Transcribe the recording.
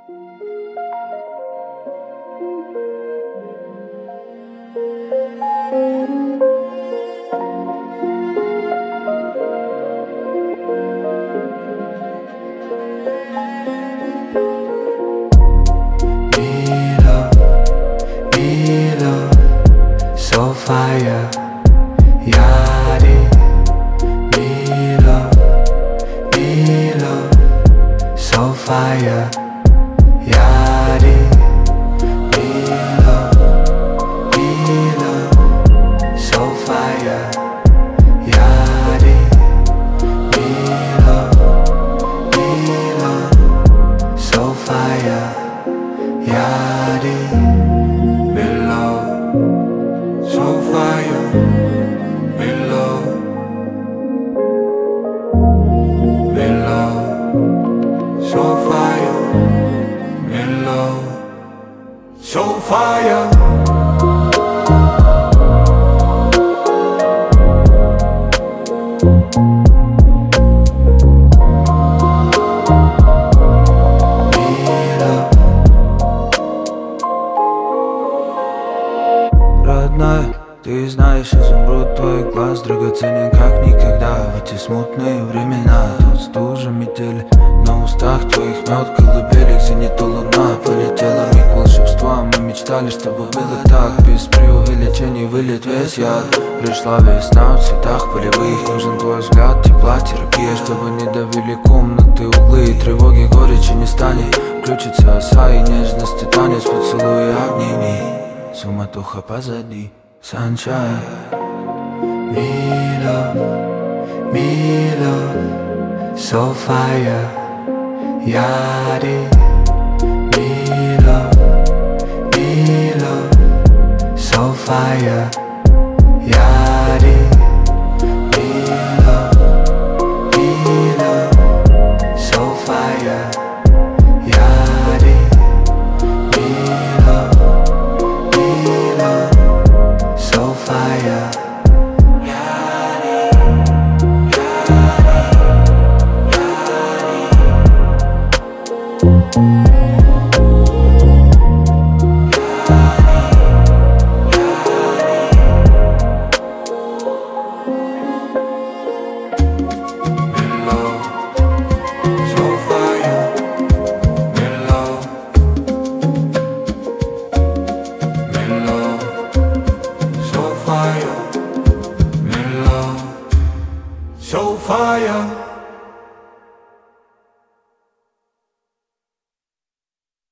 Milo, so fire, yari. Milo, so fire, yari. Milo, so fire, yari. Milo, so fire, yari. So fire, so fire, so fire. Родная, ты знаешь, изумруд твой глаз драгоценен как никогда. В эти смутные времена тут стужа метели, на устах твоих мед колыбелек, зенит луна полетела, миг волшебства. Мы мечтали, чтобы было так, без преувеличений вылет весь яд. Пришла весна в цветах полевых, нужен твой взгляд, тепла, терапия, чтобы не давили комнаты, углы и тревоги, горечи не станет. Включится оса и нежности танец, поцелуй и обними, суматоха позади, sunshine. Milo, so fire, yari. Milo, so fire, yari. Milo, so fire, yari. Milo, so fire, yari. Yari.